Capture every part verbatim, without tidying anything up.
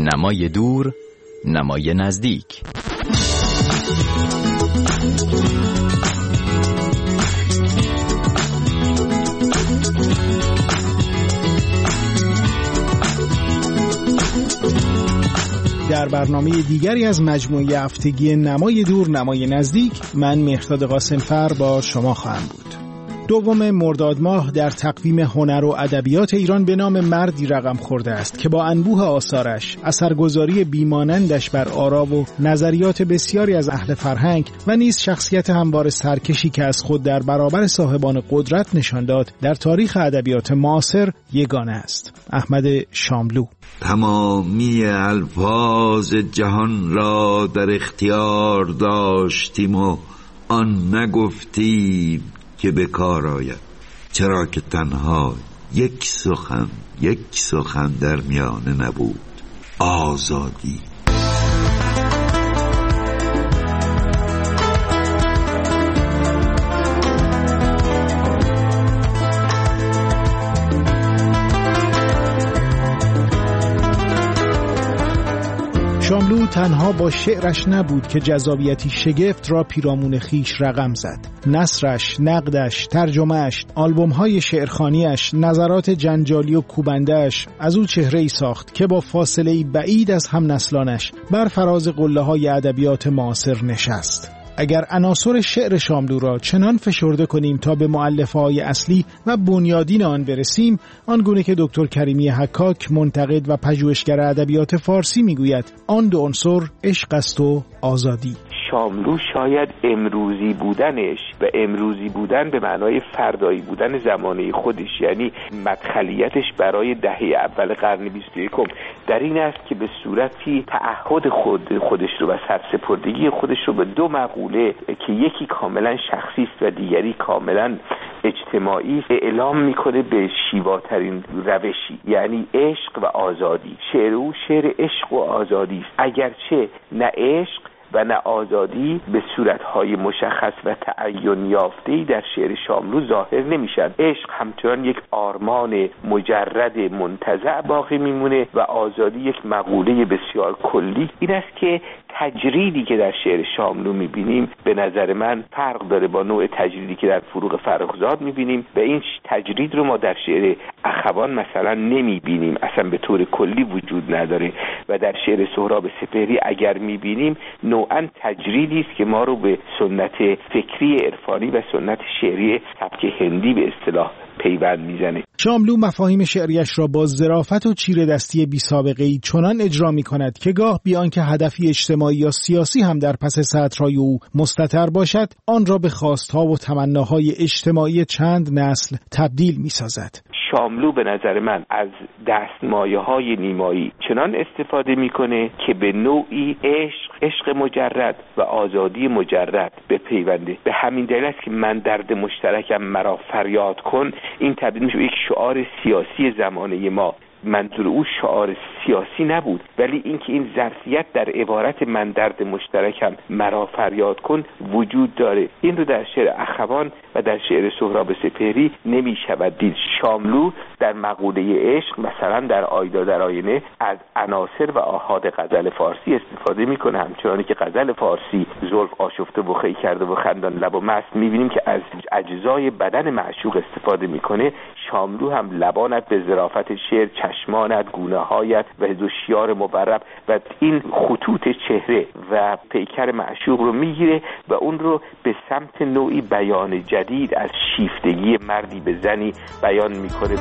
نمای دور، نمای نزدیک. در برنامه دیگری از مجموعه هفتگی نمای دور، نمای نزدیک، من مهرداد قاسمفر با شما خواهم بود. دوم مرداد ماه در تقویم هنر و ادبیات ایران به نام مردی رقم خورده است که با انبوه آثارش، اثرگذاری بیمانندش بر آرا و نظریات بسیاری از اهل فرهنگ و نیز شخصیت هموار سرکشی که از خود در برابر صاحبان قدرت نشان داد، در تاریخ ادبیات معاصر یگانه است. احمد شاملو. تمامی الفاظ جهان را در اختیار داشتیم و آن نگفتیم که به کار آید، چرا که تنها یک سخن یک سخن در میانه نبود: آزادی. شاملو تنها با شعرش نبود که جذابیتی شگفت را پیرامون خیش رقم زد. نثرش، نقدش، ترجمهش، آلبوم‌های شعرخوانیش، نظرات جنجالی و کوبنده‌اش از او چهره‌ای ساخت که با فاصله‌ای بعید از هم نسلانش بر فراز قله‌های ادبیات معاصر نشست. اگر عناصر شعر شاملو را چنان فشرده کنیم تا به مؤلفه‌های اصلی و بنیادین آن برسیم، آنگونه که دکتر کریمی حکاک، منتقد و پژوهشگر ادبیات فارسی میگوید، آن دو عنصر عشق است و آزادی. شاملو شاید امروزی بودنش و امروزی بودن به معنای فردایی بودن زمانه خودش، یعنی مدخلیتش برای دهه اول قرن بیست و یکم در این است که به صورتی تعهد خود خودش رو و سرسپردگی خودش رو به دو مقوله که یکی کاملا شخصی است و دیگری کاملا اجتماعی است اعلام میکنه به شیواترین روشی، یعنی عشق و آزادی. شعر او شعر عشق و آزادی است، اگرچه نه عشق و نه آزادی به صورتهای مشخص و تعین یافته‌ای در شعر شاملو ظاهر نمیشن. عشق همچنان یک آرمان مجرد منتزع باقی میمونه و آزادی یک مقوله بسیار کلی. این است که تجریدی که در شعر شاملو میبینیم به نظر من فرق داره با نوع تجریدی که در فروغ فرخزاد میبینیم و این تجرید رو ما در شعر اخوان مثلا نمیبینیم، اصلا به طور کلی وجود نداره و در شعر سهراب سپهری اگر میبینیم نوعاً تجریدی است که ما رو به سنت فکری عرفانی و سنت شعری سبک هندی به اصطلاح پیوند میزنه. شاملو مفاهیم شعریش را با ظرافت و چیره‌دستی بی‌سابقه‌ای چنان اجرا می‌کند که گاه بیان که هدفی اجتماعی یا سیاسی هم در پس سطرهای او مستتر باشد، آن را به خواست‌ها و تمناهای اجتماعی چند نسل تبدیل می‌سازد. شاملو به نظر من از دستمایه‌های نیمایی چنان استفاده می‌کنه که به نوعی عشق، عشق مجرد و آزادی مجرد بپیونده. به همین دلیل است که من درد مشترکم مرا فریاد کن، این تبدیل میشه به یک شعار سیاسی زمانه ما. منظور او شعار سیاسی نبود، ولی اینکه این ظرفیت در عبارت من درد مشترکم مرا فریاد کن وجود داره. این رو در شعر اخوان و در شعر سهراب سپهری نمی شود دید. شاملو در مقوله عشق مثلا در آیدا در آینه از عناصر و آحاد غزل فارسی استفاده میکنه، همچنانی که غزل فارسی زلف آشفته و خی کرده و خندان لب و مست میبینیم که از اجزای بدن معشوق استفاده میکنه. شاملو هم لبانت به ظرافت شعر، چشمانت، گونه‌هایت و دوشیار مورب و این خطوط چهره و پیکر معشوق رو میگیره و اون رو به سمت نوعی بیان جدید از شیفتگی مردی به زنی بیان میکنه.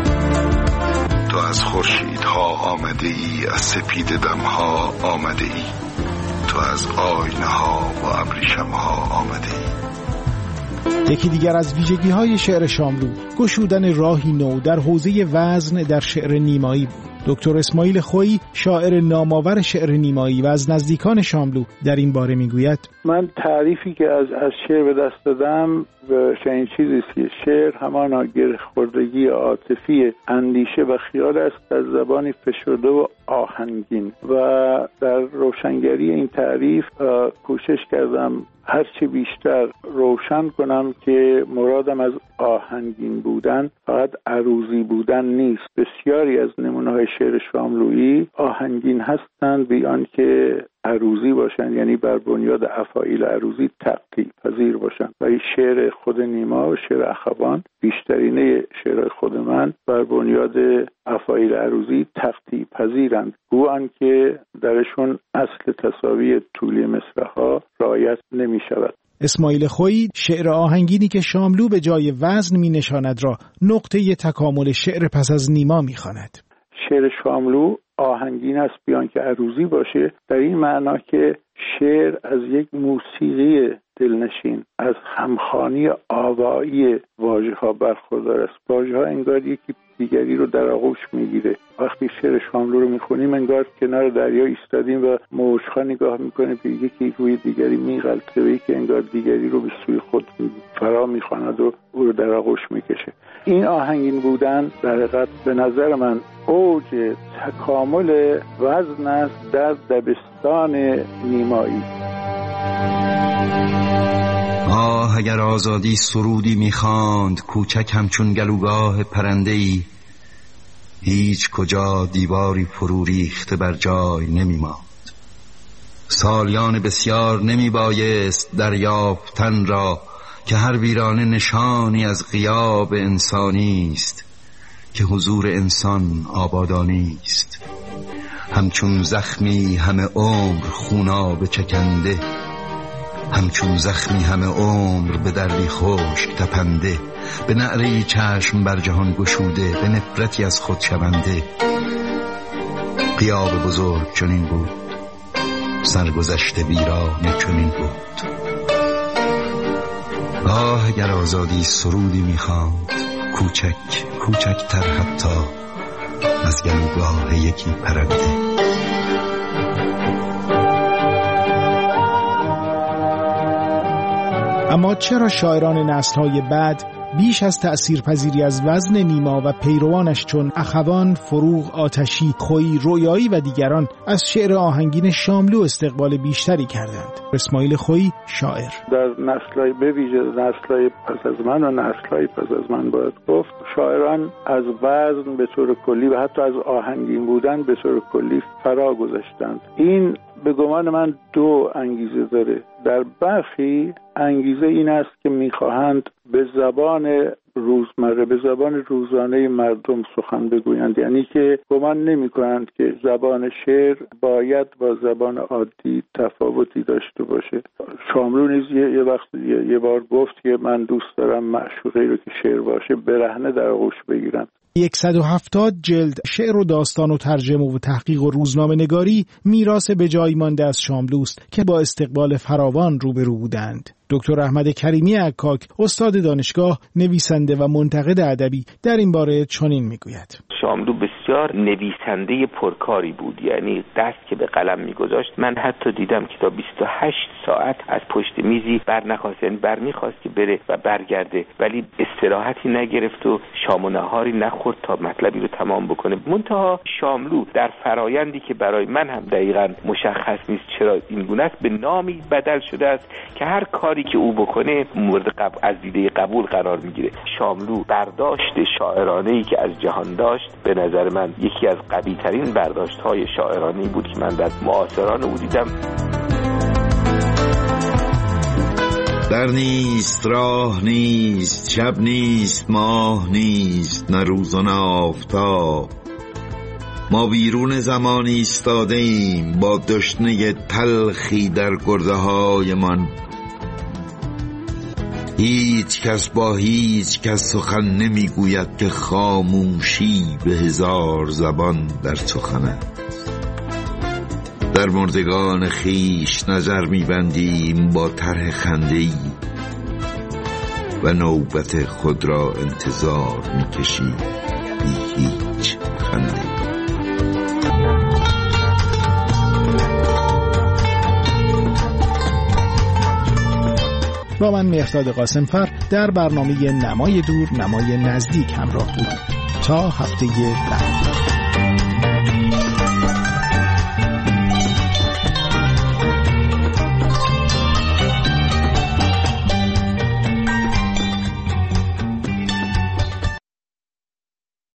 تو از خورشیدها آمده ای، از سپید دمها آمده ای، تو از آینه ها و ابریشم ها آمده ای. یکی دیگر از ویژگی‌های شعر شاملو گشودن راهی نو در حوزه وزن در شعر نیمایی بود. دکتر اسماعیل خویی، شاعر نامآور شعر نیمایی و از نزدیکان شاملو، در این باره میگوید: من تعریفی که از از شعر به دست دادم به چنین چیزی است که شعر همانا گره‌خوردگی عاطفی اندیشه و خیال است از زبانی فشرده و آهنگین و در روشنگری این تعریف کوشش کردم هرچی بیشتر روشن کنم که مرادم از آهنگین بودن فقط عروضی بودن نیست. بسیاری از نمونه‌های شعر شاملویی آهنگین هستند بی آنکه عروضی باشند، یعنی بر بنیاد افاعیل عروضی تقطیع پذیر باشند. و این شعر خود نیما و شعر اخوان، بیشترینه شعر خود من بر بنیاد افاعیل عروضی تقطیع پذیرند، گو آنکه درشون اصل تساوی طولی مصرع‌ها رعایت نمی شود. اسماعیل خویی شعر آهنگینی که شاملو به جای وزن می نشاند را نقطه تکامل شعر پس از نیما می خواند. شعر شاملو آهنگین است بیان که عروضی باشه، در این معنا که شعر از یک موسیقی دلنشین، از همخوانی آوایی واژه ها برخوردار است. واژه ها انگار یکی دیگری رو در آغوش میگیره. وقتی شعر شاملو رو میخونیم انگار کنار دریا ایستادیم و موج‌ها نگاه میکنیم به یکی روی دیگری میغلطه و یکی انگار دیگری رو به سوی خود فرا میخواند و او رو در آغوش میکشه. این آهنگین بودن در حقیقت به نظر من اوج تکامل وزن است در دبستان نیمایی. آه اگر آزادی سرودی میخواند کوچک همچون گلوگاه پرنده‌ای، هیچ کجا دیواری فرو ریخته بر جای نمیماند. سالیان بسیار نمیبایست دریافتن را که هر ویرانه نشانی از غیاب انسانی است، که حضور انسان آبادانی است. همچون زخمی همه عمر خونابه چکنده، همچون زخمی همه عمر به دردی خشک تپنده، به نعره‌ای چشم بر جهان گشوده، به نفرتی از خود شونده. غیاب بزرگ چنین بود، سرگذشت ویرانه چنین بود. آه اگر آزادی سرودی میخواند کوچک کوچکتر حتی از گلوگاه یکی پرنده. اما چرا شاعران نسل‌های بعد بیش از تأثیرپذیری از وزن نیما و پیروانش چون اخوان، فروغ، آتشی، خویی، رویایی و دیگران از شعر آهنگین شاملو استقبال بیشتری کردند؟ اسماعیل خویی شاعر: در نسل‌های به ویژه نسل‌های پس از من و نسل‌های پس از من باید گفت شاعران از وزن به طور کلی و حتی از آهنگین بودن به طور کلی فرا گذاشتند. این به گمان من دو انگیزه داره. در برخی انگیزه این است که میخواهند به زبان روزمره، به زبان روزانه مردم سخن بگویند، یعنی که گمان نمی کنند که زبان شعر باید با زبان عادی تفاوتی داشته باشه. شاملو نیز یه, یه وقت یه, یه بار گفت که من دوست دارم معشوقه‌ای رو که شعر باشه برهنه در آغوش بگیرم. صد و هفتاد جلد شعر و داستان و ترجمه و تحقیق و روزنامه نگاری میراث به جای مانده از شاملوست که با استقبال فراوان روبرو بودند. دکتر احمد کریمی عکاک، استاد دانشگاه، نویسنده و منتقد ادبی، در این باره چنین میگوید: شاملو بسیار نویسنده پرکاری بود، یعنی دست که به قلم میگذاشت من حتی دیدم که تا بیست و هشت ساعت از پشت میزی بر نخواست، یعنی بر میخواست که بره و برگرده ولی استراحتی نگرفت و شام و نهاری نخورد تا مطلبی رو تمام بکنه. منتها شاملو در فرایندی که برای من هم دقیقاً مشخص نیست چرا این گونه است، به نامی بدل شده است که هر کاری که او بکنه مورد قبول از دیده قبول قرار میگیره. شاملو برداشت شاعرانه‌ای که از جهان داشت به نظر من یکی از قوی‌ترین برداشت‌های شاعرانه‌ای بود که من در معاصران او دیدم. در نیست، راه نیست، شب نیست، ماه نیست، نه روز و نه آفتاب. ما بیرون زمان ایستاده ایم با دشنه تلخی در گرده های من. هیچ کس با هیچ کس سخن نمیگوید که خاموشی به هزار زبان در سخن است. در مردگان خیش نظر میبندیم با طرح خنده‌ای و نوبت خود را انتظار میکشیم بی هیچ خنده‌ای. با من مهرداد قاسمفر در برنامه نمای دور نمای نزدیک همراه بودم. تا هفته بعد.